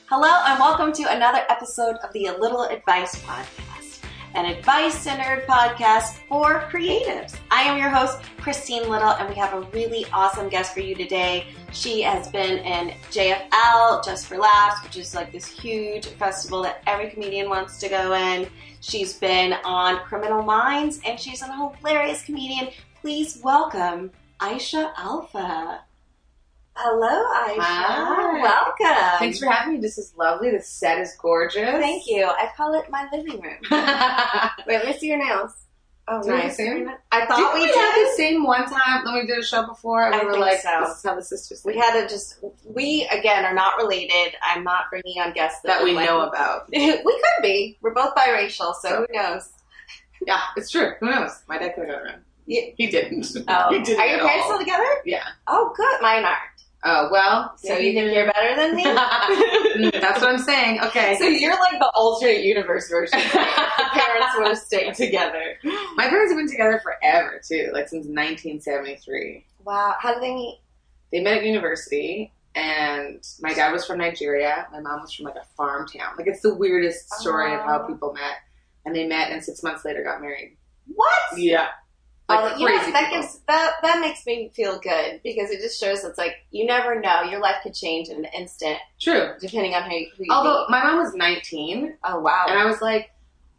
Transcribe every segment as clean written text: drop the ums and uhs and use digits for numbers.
Hello and welcome to another episode of the A Little Advice Podcast, an advice-centered podcast for creatives. I am your host, Christine Little, and we have a really awesome guest for you today. She has been in JFL, Just for Laughs, which is like this huge festival that every comedian wants to go in. She's been on Criminal Minds, and she's a hilarious comedian. Please welcome Aisha Alfa. Hello, Aisha. Hi. Welcome. Thanks for having me. This is lovely. The set is gorgeous. Thank you. I call it my living room. Wait, let me see your nails. Oh, Do we nice. have the same? I thought we had did. the same one time when we did a show before. And I we were think like, so. this is how the sisters We think. had to just, we, again, are not related. I'm not bringing on guests that we like- know about. We could be. We're both biracial, so who knows? Yeah, it's true. Who knows? My dad could have got around. Yeah. He didn't. Oh. He didn't Are your at parents all. still together? Yeah. Oh, good. Mine aren't. Oh, well. So you think you're better than me? That's what I'm saying. Okay. So you're like the alternate universe version. Your parents would have stayed together. My parents have been together forever, too. Like, since 1973. Wow. How did they meet? They met at university, and my dad was from Nigeria. My mom was from, like, a farm town. Like, it's the weirdest story of how people met. And they met, and 6 months later got married. What? Yeah. Like, you know, crazy that people. gives that makes me feel good because it just shows it's like you never know. Your life could change in an instant True. depending on who you Although, meet. my mom was 19, Oh wow. and I was like,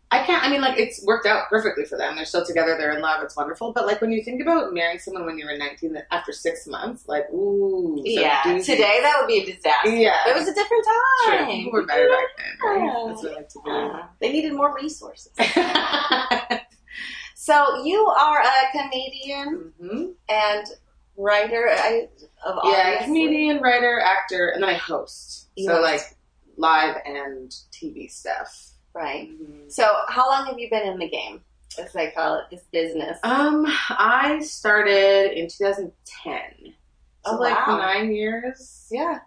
it's worked out perfectly for them. They're still together, they're in love, it's wonderful. But, like, when you think about marrying someone when you were 19, that after 6 months, like, ooh. so Yeah. doozy. Today that would be a disaster. Yeah. It was a different True. time. People were better back then, right? Yeah. That's what I like to They needed more resources. do. So you are a comedian hmm and writer of Yeah, obviously. comedian, writer, actor, and then I host. You So, host. like, live and TV stuff. Right. Mhm. So how long have you been in the game? As I call it, this business. I started in 2010. So, Oh, like, wow. 9 years. Yeah.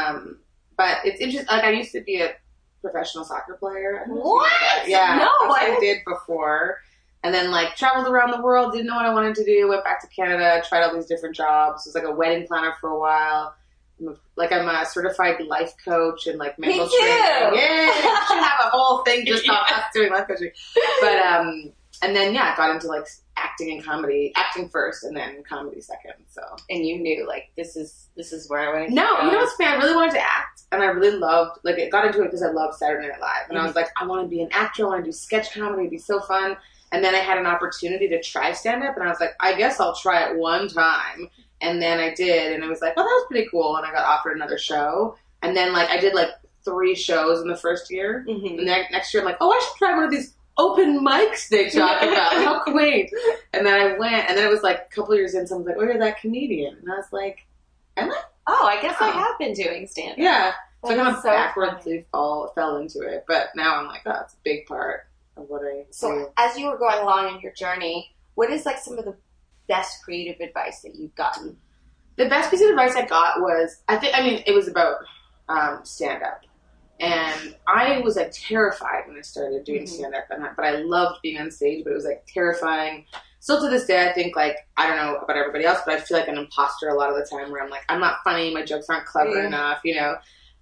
But it's interesting. Like, I used to be a professional soccer player. I don't know if you know What? that. Yeah. No, that's what I I did before. And then, like, traveled around the world, didn't know what I wanted to do, went back to Canada, tried all these different jobs. Was like a wedding planner for a while. I'm a certified life coach and, like, mental Me too. training. Yeah, we should have a whole thing just on us doing life coaching. But, and then, yeah, I got into, like, acting and comedy. Acting first and then comedy second, so. And you knew, like, this is where I want to No, go. you know what's funny? I really wanted to act, and I really loved, like, I got into it because I loved Saturday Night Live. And I was like, I want to be an actor, I want to do sketch comedy, it'd be so fun. And then I had an opportunity to try stand-up, and I was like, I guess I'll try it one time. And then I did, and I was like, oh, that was pretty cool. And I got offered another show. And then, like, I did, like, 3 shows in the first year. Mhm. And then next year, I'm like, oh, I should try one of these open mics they talk about. How quaint. And then I went, and then it was, like, a couple years in, someone's like, oh, you're that comedian. And I was like, am I? Oh, I guess I Oh. have been doing stand-up. Yeah. So I kind of That's so backwardsly fell into it. But now I'm like, oh, it's a big part of what I do. So as you were going along in your journey, what is, like, some of the best creative advice that you've gotten? The best piece of advice I got was, it was about stand-up. And I was, like, terrified when I started doing stand-up. But I loved being on stage, but it was, like, terrifying. Still to this day, I think, like, I don't know about everybody else, but I feel like an imposter a lot of the time where I'm like, I'm not funny, my jokes aren't clever enough, you know.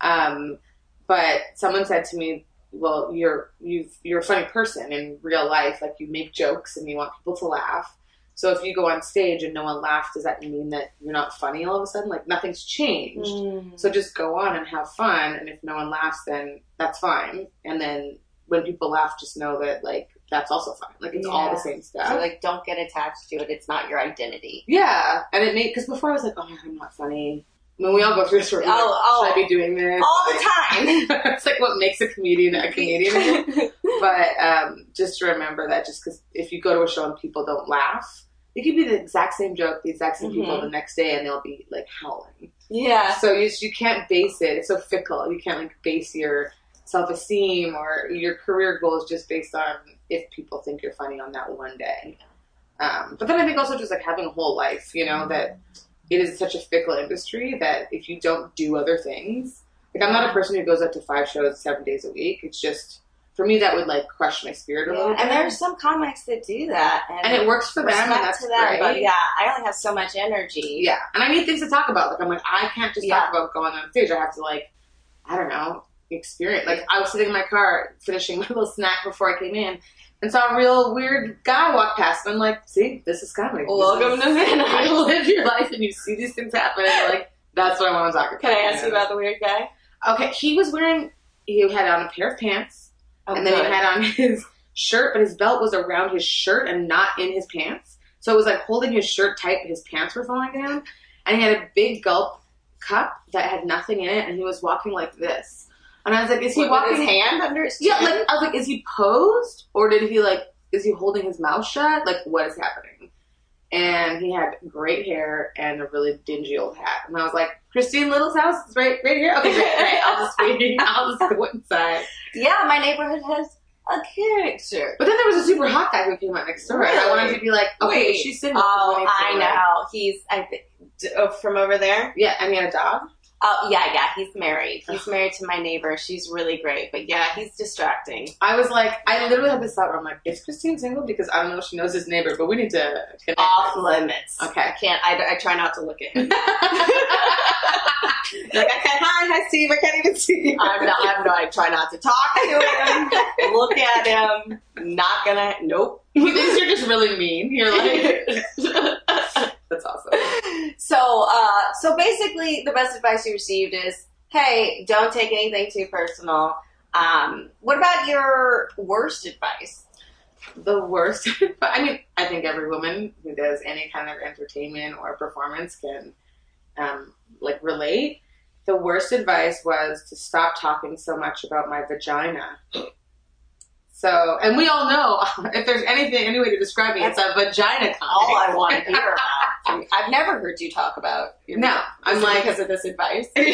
But someone said to me, well, you're a funny person in real life. Like, you make jokes and you want people to laugh. So if you go on stage and no one laughs, does that mean that you're not funny all of a sudden? Like, nothing's changed. So just go on and have fun. And if no one laughs, then that's fine. And then when people laugh, just know that, like, that's also fine. Like, it's all the same stuff. So, like, don't get attached to it. It's not your identity. Yeah. And it made, because before I was like, oh, I'm not funny. I mean, we all go through this sort of, Oh, should I be doing this? All the time. It's like what makes a comedian a comedian. But just to remember that just because if you go to a show and people don't laugh, it could be the exact same joke, the exact same people the next day, and they'll be, like, howling. Yeah. So you can't base it. It's so fickle. You can't, like, base your self-esteem or your career goals just based on if people think you're funny on that one day. But then I think also just, like, having a whole life, you know, that it is such a fickle industry that if you don't do other things, like, I'm not a person who goes up to 5 shows 7 days a week. It's just, for me, that would, like, crush my spirit a little bit. And there are some comics that do that. And it works for them, and respect that's to them, great. But yeah, I only have so much energy. Yeah. And I need things to talk about. Like, I'm like, I can't just talk about going on stage. I have to, like, I don't know, experience. Like, I was sitting in my car finishing my little snack before I came in and saw a real weird guy walk past. And I'm like, see, this is comedy. Welcome to Van Nuys. You live your life and you see these things happen and you're like, that's what I want to talk about. Can I ask you about the weird guy? Okay, he had on a pair of pants, and then he had on his shirt, but his belt was around his shirt and not in his pants. So it was like holding his shirt tight, but his pants were falling down. And he had a big gulp cup that had nothing in it, and he was walking like this. And I was like, is he walking with his hand under his chin? Yeah, like, I was like, is he posed? Or is he holding his mouth shut? Like, what is happening? And he had great hair and a really dingy old hat. And I was like, Christine Little's house is right here? Okay, great. I'll just go inside. Yeah, my neighborhood has a character. But then there was a super hot guy who came out next door. Really? And I wanted to be like, okay, wait, she's single. Oh, I know. He's, from over there? Yeah, and he had a dog. Oh, yeah, he's married. He's married to my neighbor. She's really great. But yeah, he's distracting. I was like, I literally had this thought where I'm like, is Christine single? Because I don't know if she knows his neighbor, but we need to connect. Off limits. Okay. I can't, I try not to look at him. Like, hi Steve, I can't even see you. I try not to talk to him, look at him, not gonna, nope. He thinks you're just really mean. You're like, that's awesome. So basically the best advice you received is, hey, don't take anything too personal. What about your worst advice? The worst, I mean, I think every woman who does any kind of entertainment or performance can, relate. The worst advice was to stop talking so much about my vagina. So, and we all know, if there's any way to describe it, it's a vagina comic. All I want to hear about. I've never heard you talk about your No, I'm like, because of this advice. This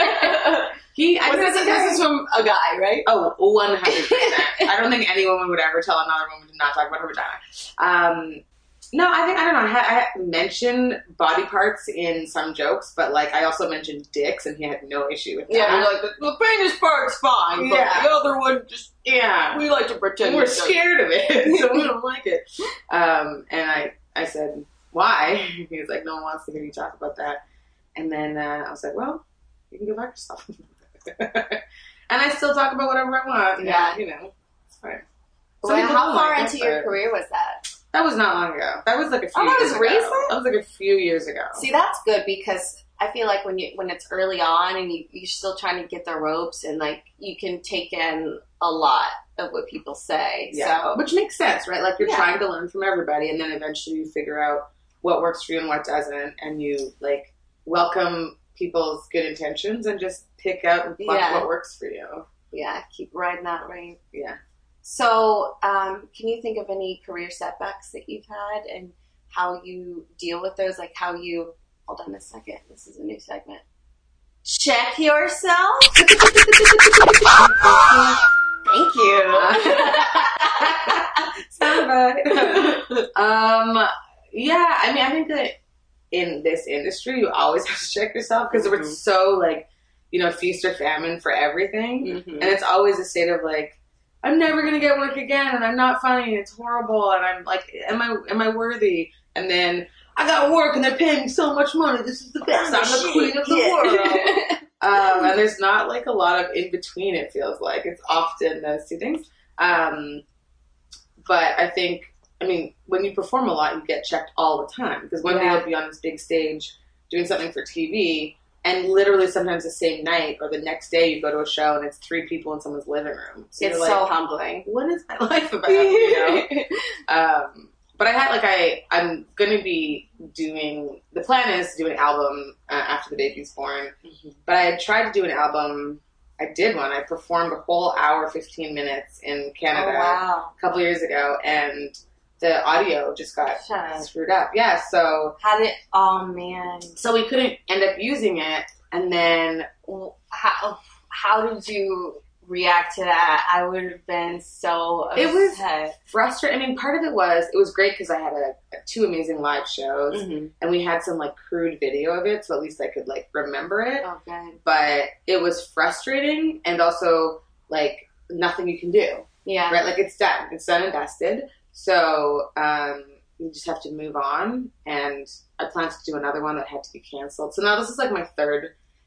is from a guy, right? Oh, 100%. I don't think any woman would ever tell another woman to not talk about her vagina. No, I don't know. I mentioned body parts in some jokes, but like I also mentioned dicks, and he had no issue with that. Yeah, like the penis part's fine, but the other one just we like to pretend we're scared of it, so we don't like it. And I said, why? He was like, no one wants to hear you talk about that. And then I was like, well, you can go back yourself. And I still talk about whatever I want. Yeah, it's fine. So how far into your career was that? That was not long ago. That was like a few years ago. Oh, that was recent? That was like a few years ago. See, that's good because I feel like when it's early on and you're still trying to get the ropes and like you can take in a lot of what people say. Yeah. So. Which makes sense, right? Like you're trying to learn from everybody and then eventually you figure out what works for you and what doesn't, and you like welcome people's good intentions and just pick out what works for you. Yeah, keep riding that wave. Yeah. So, can you think of any career setbacks that you've had and how you deal with those? Like how you, hold on a second, this is a new segment. Check yourself. Thank you. Yeah, I mean, I think that in this industry, you always have to check yourself because we're so like, feast or famine for everything. Mm-hmm. And it's always a state of like, I'm never going to get work again, and I'm not funny, and it's horrible, and I'm like, am I worthy? And then, I got work, and they're paying me so much money, this is the best, I'm the queen of the world. And there's not, like, a lot of in-between, it feels like. It's often those two things. But I think, when you perform a lot, you get checked all the time, because one day you'll be on this big stage doing something for TV, and literally sometimes the same night or the next day you go to a show and it's 3 people in someone's living room. So it's so humbling. What is my life about? But I had I'm going to be the plan is to do an album after the baby's born. Mm-hmm. But I had tried to do an album. I did one. I performed a whole hour, 15 minutes in Canada a couple years ago, and the audio just got screwed up. Yeah, so... Oh, man. So we couldn't end up using it, and then... How did you react to that? I would have been so upset. It was frustrating. Part of it was great because I had 2 amazing live shows, and we had some, crude video of it, so at least I could, remember it. Oh, good. But it was frustrating, and also, nothing you can do. Yeah. Right? It's done. It's done and dusted. So, you just have to move on, and I planned to do another one that had to be canceled. So now this is my 3rd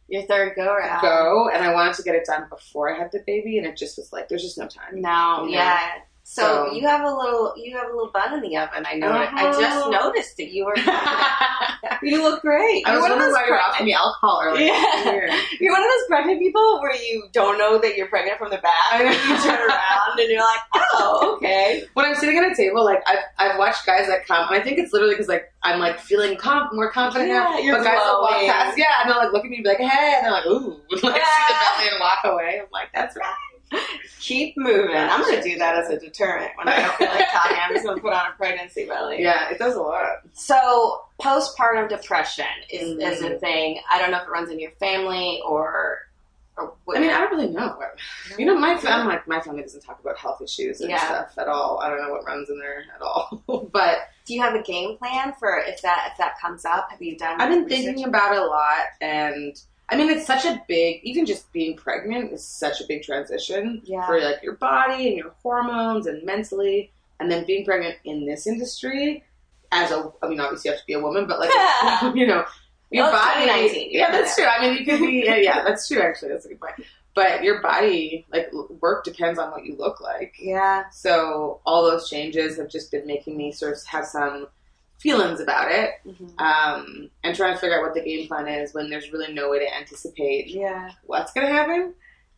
Your third go-around. And I wanted to get it done before I had the baby, and it just was like, there's just no time. No, yeah. So you have a little bun in the oven. I know. I just noticed that you were. You look great. I was wondering why you were offering me alcohol earlier. Yeah. You're one of those pregnant people where you don't know that you're pregnant from the back. And you turn around and you're like, oh, okay. When I'm sitting at a table, like I've watched guys that come, and I think it's literally because like I'm like feeling more confident now. You're but guys that walk glowing. past, and they'll like look at me and be like, hey, and they're like, ooh, like see the belly and walk away. I'm like, that's right. Keep moving. I'm going to do that as a deterrent when I don't feel like talking. I'm just going to put on a pregnancy belly. Yeah, it does a lot. So postpartum depression is a thing. I don't know if it runs in your family or what. I mean, I don't really know. You know, my family doesn't talk about health issues and stuff at all. I don't know what runs in there at all. But do you have a game plan for if that comes up? Have you done? I've been thinking about it a lot, and I mean, it's such a big, even just being pregnant is such a big transition for like your body and your hormones and mentally. And then being pregnant in this industry I mean, obviously you have to be a woman, but like, you know, your body. 2019. Yeah, that's true. I mean, you could be, that's true actually. That's a good point. But your body, like work depends on what you look like. Yeah. So all those changes have just been making me sort of have some feelings about it, and trying to figure out what the game plan is when there's really no way to anticipate what's going to happen.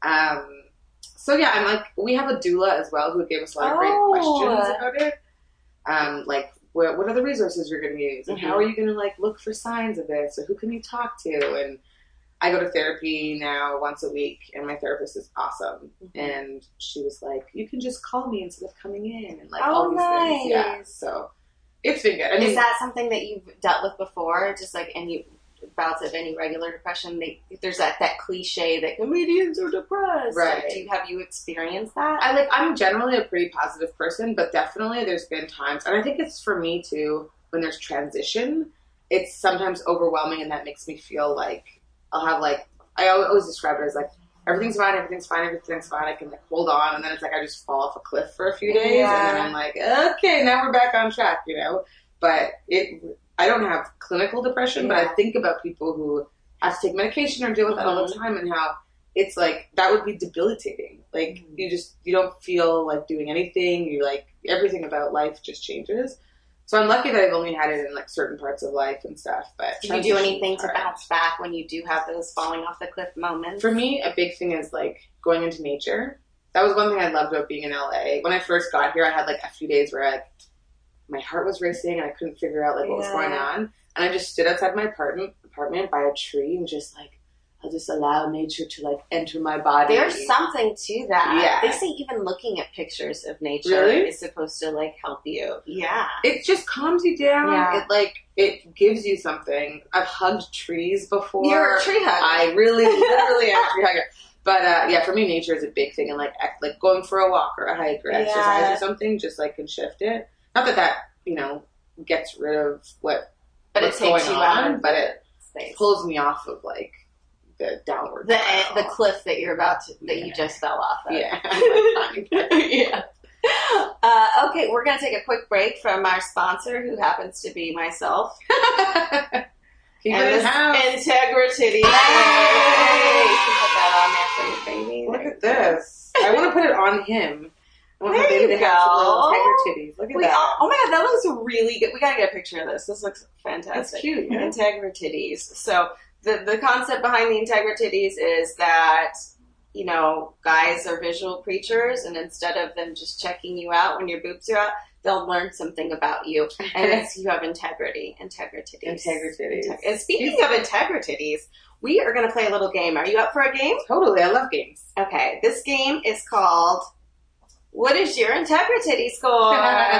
So yeah, I'm like, we have a doula as well who gave us a lot of great questions about it. Like, what are the resources you're going to use, and how are you going to like look for signs of this, or who can you talk to? And I go to therapy now once a week, and my therapist is awesome. And she was like, you can just call me instead of coming in, and like all these things. Yeah, so. It's been good. I mean, is that something that you've dealt with before? Just like any bouts of any regular depression, there's that cliche that comedians are depressed. Right. Like, have you experienced that? I'm generally a pretty positive person, but definitely there's been times, and I think it's for me too, when there's transition, it's sometimes overwhelming, and that makes me feel like I'll have like, I always describe it as like, everything's fine, I can like hold on, and then it's like I just fall off a cliff for a few days, and then I'm like, okay, now we're back on track, you know? But I don't have clinical depression, but I think about people who have to take medication or deal with that all the time, and how it's like, that would be debilitating. Like, you don't feel like doing anything, you like, everything about life just changes. So I'm lucky that I've only had it in like certain parts of life and stuff. But do you do anything to bounce back when you do have those falling off the cliff moments? For me, a big thing is like going into nature. That was one thing I loved about being in LA. When I first got here, I had like a few days where my heart was racing and I couldn't figure out like what was going on. And I just stood outside my apartment by a tree and just like, I'll just allow nature to like enter my body. There's something to that. Yeah. They say even looking at pictures of nature is supposed to like help you. Yeah. It just calms you down. Yeah. It gives you something. I've hugged trees before. You're a tree hugger. I really, literally am a tree hugger. But for me, nature is a big thing, and like going for a walk or a hike or exercise or something just like can shift it. Not that you know gets rid of what's going on, but it pulls me off of like the downward the cliff that you're about to you just fell off of. Yeah. Yeah. Okay, we're going to take a quick break from our sponsor, who happens to be myself. Keep it in house. Integrity. Hey! You can put that on there for your baby. Look at this. I want to put it on him. I want there my baby you to have some little go. tiger titties. Look at that. Oh my god, that looks really good. We got to get a picture of this. This looks fantastic. That's cute. Yeah. Integrititties. So the concept behind the Integrititties is that, you know, guys are visual creatures, and instead of them just checking you out when your boobs are out, they'll learn something about you, and it's you have integrity. Integrititties. And speaking of Integrititties, we are going to play a little game. Are you up for a game? Totally. I love games. Okay. This game is called What is Your Integritity Score?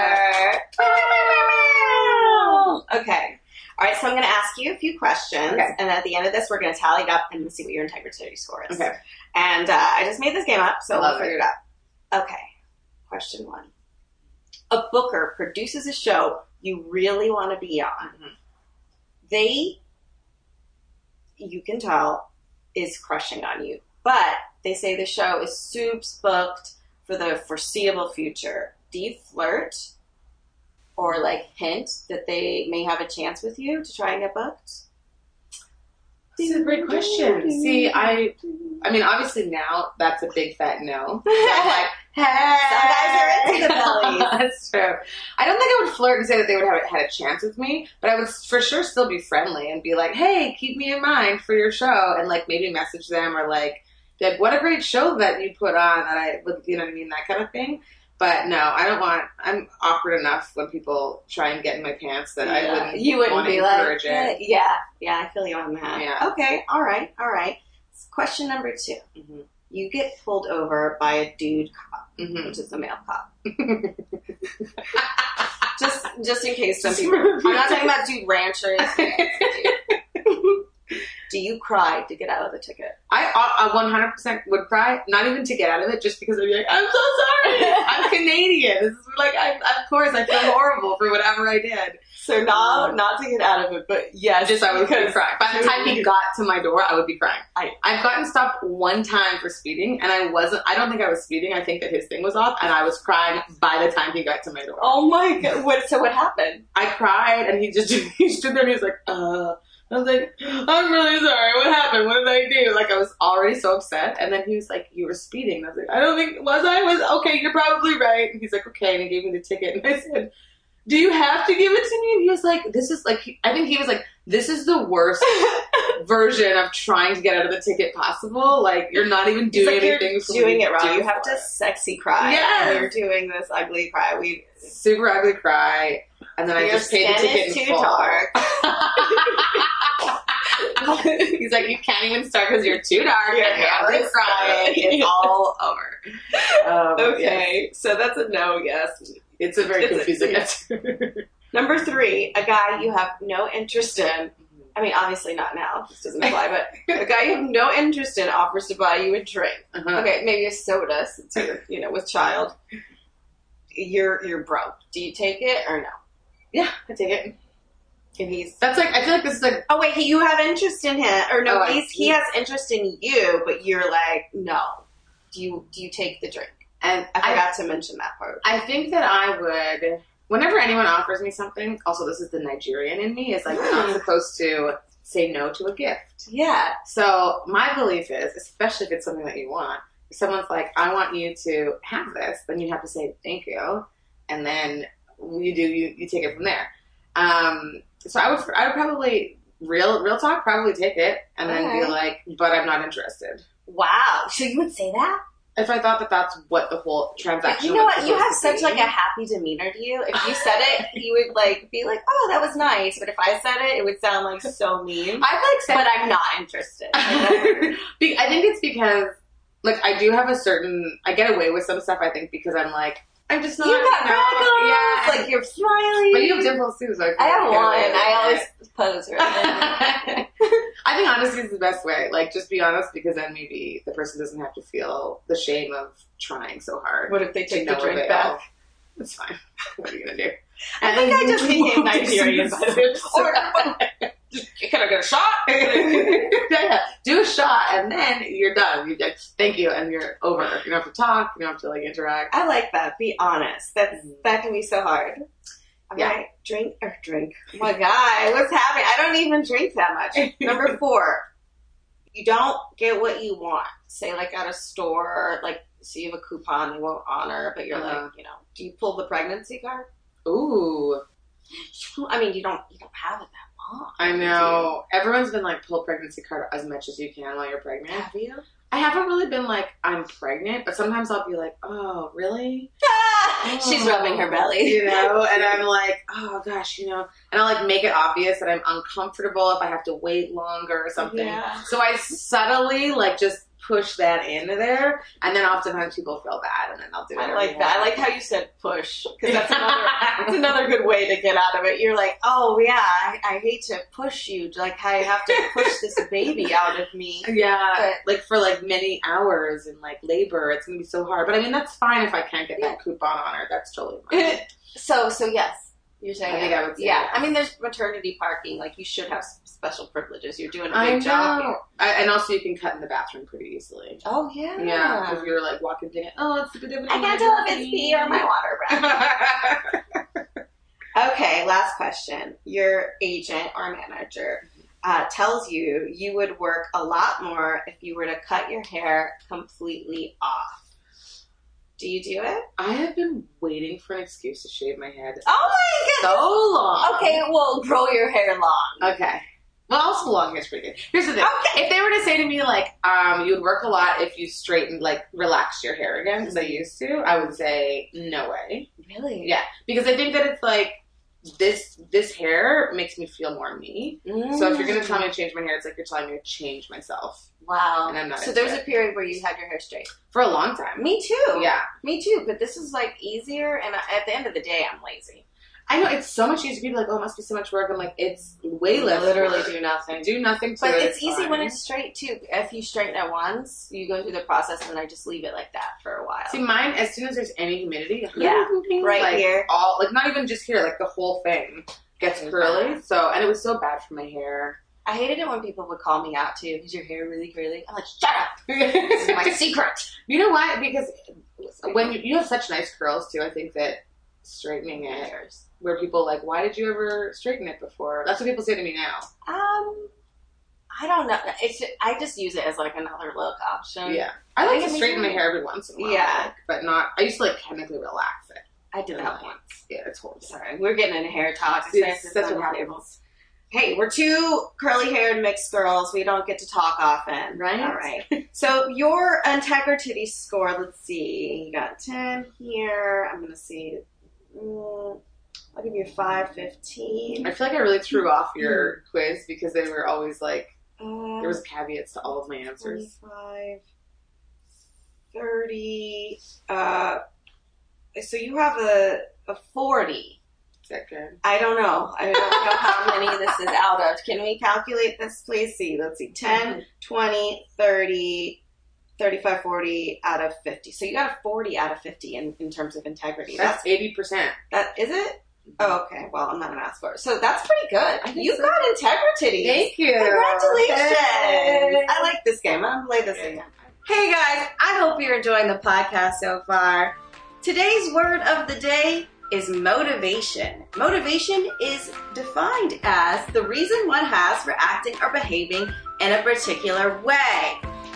Okay. All right, so I'm going to ask you a few questions, and at the end of this, we're going to tally it up and see what your integrity score is. Okay. And I just made this game up, so we'll figure it out. Okay. Question 1. A booker produces a show you really want to be on. Mm-hmm. You can tell, is crushing on you, but they say the show is soups booked for the foreseeable future. Do you flirt or like hint that they may have a chance with you to try and get booked? That's a great question. See, I mean, obviously now that's a big fat no. Like, hey, some guys are into the bellies. That's true. I don't think I would flirt and say that they would have had a chance with me, but I would for sure still be friendly and be like, hey, keep me in mind for your show, and like maybe message them or like, what a great show that you put on, that I would, you know what I mean, that kind of thing. But no, I'm awkward enough when people try and get in my pants that I wouldn't. You wouldn't want be to like, encourage it. yeah, I feel you on that. Yeah. Okay, all right. Question number 2. Mm-hmm. You get pulled over by a dude cop, Mm-hmm. which is a male cop. just in case some people. I'm not talking about dude ranchers. Do you cry to get out of the ticket? I 100% would cry, not even to get out of it, just because I'd be like, I'm so sorry. I'm Canadian. This is like, of course, I feel horrible for whatever I did. So not to get out of it, but yes. Just I would be crying. By the time he got to my door, I would be crying. I've gotten stopped one time for speeding, and I don't think I was speeding. I think that his thing was off, and I was crying by the time he got to my door. Oh my God. So what happened? I cried, and he stood there and he was like, I was like, I'm really sorry. What happened? What did I do? Like, I was already so upset. And then he was like, you were speeding. And I was like, I don't think, was I? Okay, you're probably right. And he's like, okay. And he gave me the ticket. And I said, do you have to give it to me? And he was like, this is like, I think he was like, this is the worst version of trying to get out of the ticket possible. Like, you're not even doing anything. You're doing it wrong. You have to sexy cry. Yeah. And you're doing this ugly cry. Super ugly cry. And then I just paid the ticket in full. Dark. He's like, you can't even start because you're too dark. You're ugly crying. It's all over. Okay, yes. So that's a no, yes. It's a very confusing answer. Number 3, a guy you have no interest in. I mean, obviously not now. This doesn't apply, but a guy you have no interest in offers to buy you a drink. Uh-huh. Okay, maybe a soda since you're, with child. You're broke. Do you take it or no? Yeah, I take it. And that's like, I feel like this is like, oh wait, you have interest in him, or no? He has interest in you, but you're like, no. Do you take the drink? And I forgot to mention that part. I think that I would, whenever anyone offers me something. Also, this is the Nigerian in me. Is like, I'm not supposed to say no to a gift. Yeah. So my belief is, especially if it's something that you want, if someone's like, I want you to have this, then you have to say thank you, and then you take it from there. So I would probably, real talk, probably take it and then be like, but I'm not interested. Wow. So you would say that? If I thought that that's what the whole transaction was. You know what? You have such like a happy demeanor to you. If you said it, you would like be like, oh, that was nice. But if I said it, it would sound like so mean. I've like said, but I'm not interested. I think it's because like I do have I get away with some stuff, I think, because I'm like, I'm just not. You got freckles. Yeah. Like you're smiling. But you have dimples too, so I have one. I always pose right. I think honesty is the best way. Like, just be honest, because then maybe the person doesn't have to feel the shame of trying so hard. What if they take the drink back? It's fine. What are you gonna do? I think I just became Nigerian. Can I get a shot? Yeah. Do a shot, and then you're done. You just thank you, and you're over. You don't have to talk. You don't have to like interact. I like that. Be honest. That can be so hard. Yeah. Right. Drink. My guy, what's happening? I don't even drink that much. Number 4, you don't get what you want. Say like at a store, like so you have a coupon they won't honor, but you're like, do you pull the pregnancy card? Ooh. I mean, you don't have it that long. I know. Everyone's been like, pull pregnancy card as much as you can while you're pregnant. Have you? I haven't really been like, I'm pregnant, but sometimes I'll be like, oh, really? She's rubbing her belly. And I'm like, oh gosh, and I'll like make it obvious that I'm uncomfortable if I have to wait longer or something. Yeah. So I subtly like just push that into there, and then oftentimes people feel bad, and then I'll do it. I like that. I like how you said push, because that's another good way to get out of it. You're like, oh yeah, I hate to push you, like I have to push this baby out of me. Yeah, but, like for like many hours in like labor, it's gonna be so hard. But I mean, that's fine if I can't get that coupon on her. That's totally fine. So yes. You're saying I think I would say yes. I mean, there's maternity parking. Like, you should have special privileges. You're doing a big job here. And also, you can cut in the bathroom pretty easily. Oh, yeah. Yeah, if you're, like, walking through it. Oh, it's a bit of I can't tell if it's pee or my water breath. Okay, last question. Your agent or manager tells you would work a lot more if you were to cut your hair completely off. Do you do it? I have been waiting for an excuse to shave my head Oh my goodness. so long. Okay, well, grow your hair long. Okay. Well, also long hair's pretty good. Here's the thing. Okay. If they were to say to me, like, you would work a lot if you straightened, like, relaxed your hair again, because I used to, I would say, no way. Really? Yeah. Because I think that it's, like, this hair makes me feel more me. So if you're going to tell me to change my hair, it's like you're telling me to change myself. Wow. And I'm not so into there's it. a period where you had your hair straight. For a long time. Me too. Yeah. Me too. But this is like easier, and at the end of the day, I'm lazy. I know, it's so much easier. People are like, oh, it must be so much work. I'm like, it's way less Literally work. do nothing. Do nothing to But it. it's easy fine. when it's straight too. If you straighten it once, you go through the process, and I just leave it like that for a while. See, mine, as soon as there's any humidity, Yeah, right like, here. all, like, not even just here, like, the whole thing gets curly. So, and it was so bad for my hair. I hated it when people would call me out too. Is your hair really curly? I'm like, shut up. This is my secret. You know why? Because when you have such nice curls too, I think that straightening it, where people are like, why did you ever straighten it before? That's what people say to me now. I don't know. I just use it as like another look option. Yeah. I like to think it straighten my makes hair every once in a while. Yeah. Like, but not, I used to like chemically relax it. I did that once. Yeah, it's horrible. Sorry, we're getting into hair talk. That's what happens. Hey, we're two curly-haired mixed girls. We don't get to talk often. Right? All right. So your integrity score, let's see. You got 10 here. I'm going to see. I'll give you a 5, 15. I feel like I really threw off your quiz because they were always like, there was caveats to all of my answers. 25, 30. So you have a 40. Is that good? I don't know. I don't know how many this is out of. Can we calculate this, please? See, let's see. 10, 20, 30, 35, 40 out of 50. So you got a 40 out of 50 in terms of integrity. That's 80%. That is it? Oh, okay. Well, I'm not an ass for it. So that's pretty good. You so. got integrity. Thank you. Congratulations. Hey. I like this game. I'm going to play this again. Hey, guys. I hope you're enjoying the podcast so far. Today's word of the day is motivation. Motivation is defined as the reason one has for acting or behaving in a particular way.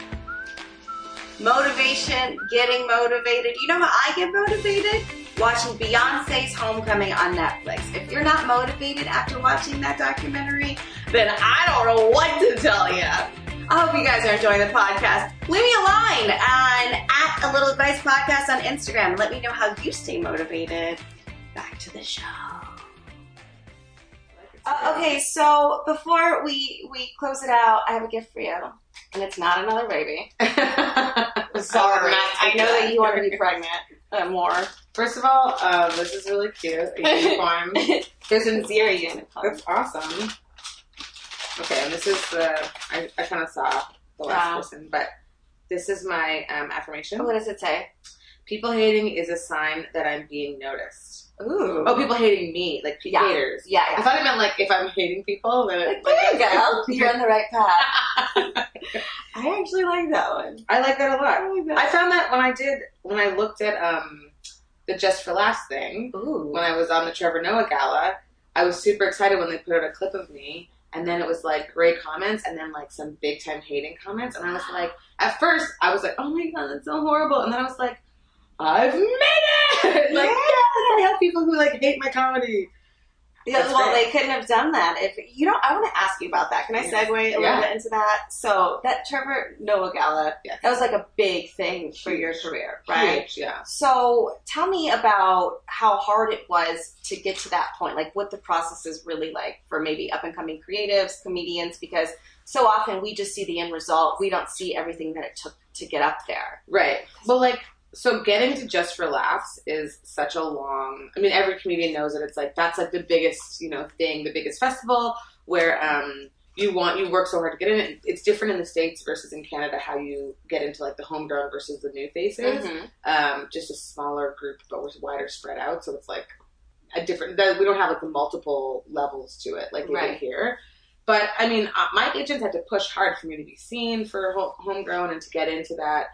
Motivation, getting motivated. You know how I get motivated? Watching Beyonce's Homecoming on Netflix. If you're not motivated after watching that documentary, then I don't know what to tell you. I hope you guys are enjoying the podcast. Leave me a line on @A Little Advice Podcast on Instagram. Let me know how you stay motivated. Back to the show. Okay, so before we close it out, I have a gift for you. And it's not another baby. Sorry. I know that you want to be pregnant more. First of all, this is really cute. A unicorn. There's a zero unicorn. That's awesome. Okay, and this is I kind of saw the last person, but this is my affirmation. What does it say? People hating is a sign that I'm being noticed. Ooh. Oh, people hating me, like haters. Yeah. I thought it meant like if I'm hating people, then Like, there you go. You're on the right path. I actually like that one. I like that a lot. I like that. I found that when I looked at the Just for Laughs thing, Ooh. when I was on the Trevor Noah Gala, I was super excited when they put out a clip of me, and then it was like great comments, and then like some big time hating comments, and I was like, at first I was like, oh my god, that's so horrible, and then I was like, I've made it! Like, yeah, I have people who like hate my comedy. Yeah, That's well, great. they couldn't have done that if I want to ask you about that. Can I segue a little bit into that? So that Trevor Noah Gala, that was like a big thing for your career, right? Huge, yeah. So tell me about how hard it was to get to that point. Like what the process is really like for maybe up and coming creatives, comedians, because so often we just see the end result. We don't see everything that it took to get up there. Right. Well, like, so getting to Just for Laughs is such a long, I mean, every comedian knows that it's like, that's like the biggest, thing, the biggest festival where you work so hard to get in it. It's different in the States versus in Canada, how you get into like the homegrown versus the new faces. Mm-hmm. Just a smaller group, but we're wider spread out. So it's like a different, we don't have like the multiple levels to it like we do here. But I mean, my agents had to push hard for me to be seen for homegrown and to get into that.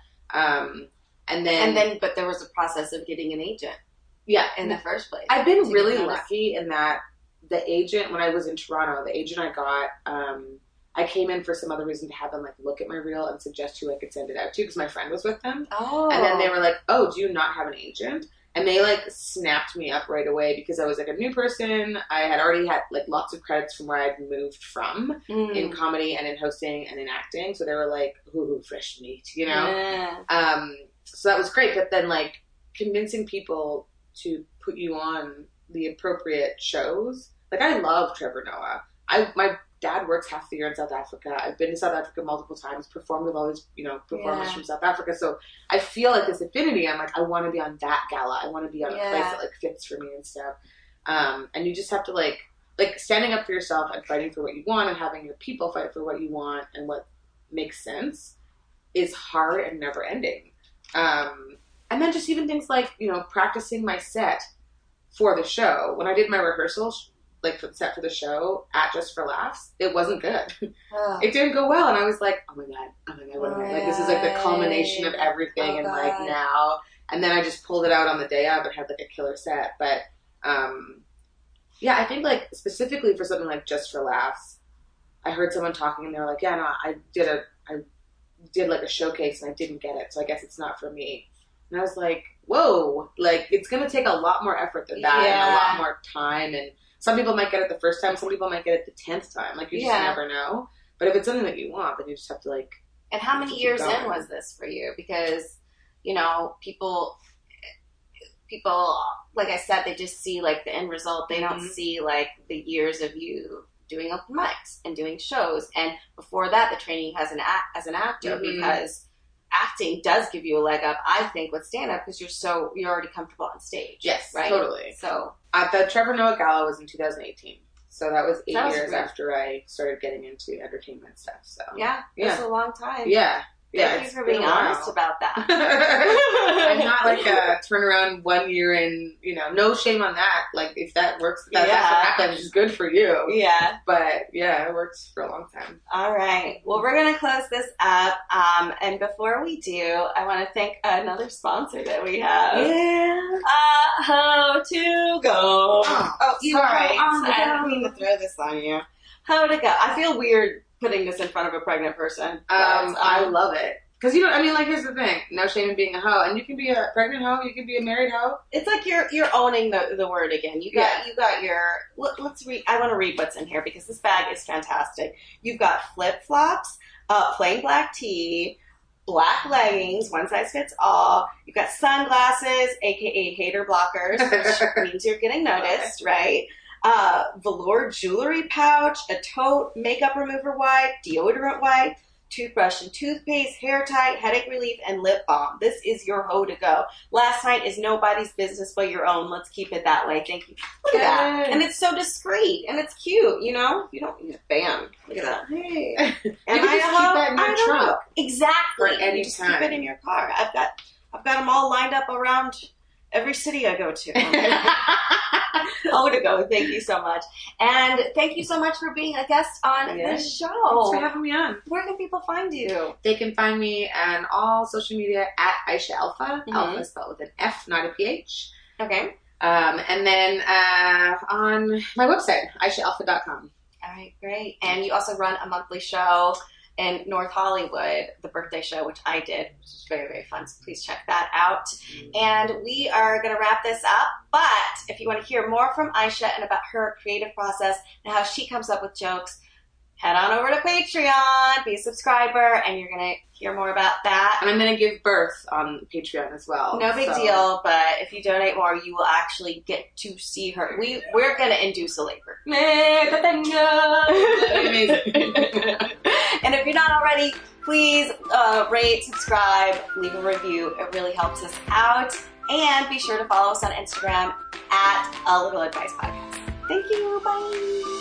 But there was a process of getting an agent. Yeah. In the first place. I've been really lucky in that the agent, when I was in Toronto, the agent I got, I came in for some other reason to have them like look at my reel and suggest who I could send it out to because my friend was with them. Oh. And then they were like, "Oh, do you not have an agent?" And they like snapped me up right away because I was like a new person. I had already had like lots of credits from where I'd moved from in comedy and in hosting and in acting. So they were like, "Ooh, fresh meat," you know? Yeah. So that was great. But then like convincing people to put you on the appropriate shows. Like I love Trevor Noah. My dad works half the year in South Africa. I've been to South Africa multiple times, performed with all these, performers from South Africa. So I feel like this affinity. I'm like, I want to be on that gala. I want to be on a place that like fits for me and stuff. And you just have to like standing up for yourself and fighting for what you want and having your people fight for what you want and what makes sense is hard and never ending. And then just even things like, practicing my set for the show. When I did my rehearsals, like for the set for the show at Just for Laughs, it wasn't good. Oh. It didn't go well, and I was like, oh my god, what am I like? This is like the culmination of everything, and like now, and then I just pulled it out on the day of and had like a killer set. But I think like specifically for something like Just for Laughs, I heard someone talking, and they were like, yeah, no, I did like a showcase and I didn't get it, so I guess it's not for me. And I was like, whoa, like it's gonna take a lot more effort than that, and a lot more time and. Some people might get it the first time. Some people might get it the 10th time. Like, you just never know. But if it's something that you want, then you just have to, like... And how many years in was this for you? Because, people, like I said, they just see, like, the end result. They don't see, like, the years of you doing open mics and doing shows. And before that, the training you has as an actor because... Acting does give you a leg up, I think, with stand-up because you're already comfortable on stage. Yes, right? Totally. So the Trevor Noah Gala was in 2018, so that was 8 years after I started getting into entertainment stuff. So that's a long time. Thank you for being honest about that. I'm not like a turn around 1 year and, no shame on that. Like, if that works, that's what happens. It's good for you. Yeah. But, it works for a long time. All right. Well, we're going to close this up. And before we do, I want to thank another sponsor that we have. Yeah. How to go. Oh, you're right. I don't mean to throw this on you. How to go. I feel weird putting this in front of a pregnant person. I love it. Because here's the thing. No shame in being a hoe. And you can be a pregnant hoe, you can be a married hoe. It's like you're owning the word again. You got your, let's read, I want to read what's in here because this bag is fantastic. You've got flip-flops, plain black tee, black leggings, one size fits all. You've got sunglasses, aka hater blockers, which means you're getting noticed, right? Velour jewelry pouch, a tote, makeup remover wipe, deodorant wipe, toothbrush and toothpaste, hair tie, headache relief, and lip balm. This is your hoe to go. Last night is nobody's business but your own. Let's keep it that way. Thank you. Look at that. And it's so discreet and it's cute, You don't bam. Look at that. Hey. And you can just keep that in your trunk. Exactly. And you just keep it in your car. I've got them all lined up around every city I go to. Oh, to go. Thank you so much. And thank you so much for being a guest on this show. Thanks for having me on. Where can people find you? They can find me on all social media at Aisha Alpha. Alpha spelled with an F, not a PH. Okay. And then on my website, AishaAlpha.com. All right, great. And you also run a monthly show in North Hollywood, the birthday show, which I did, which is very, very fun. So please check that out. And we are going to wrap this up. But if you want to hear more from Aisha and about her creative process and how she comes up with jokes, head on over to Patreon, be a subscriber, and you're going to hear more about that. And I'm going to give birth on Patreon as well. No big deal, but if you donate more, you will actually get to see her. We're going to induce a labor. Amazing. And if you're not already, please rate, subscribe, leave a review. It really helps us out. And be sure to follow us on Instagram at A Little Advice Podcast. Thank you. Bye.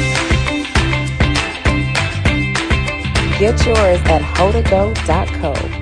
Get yours at hotogo.co.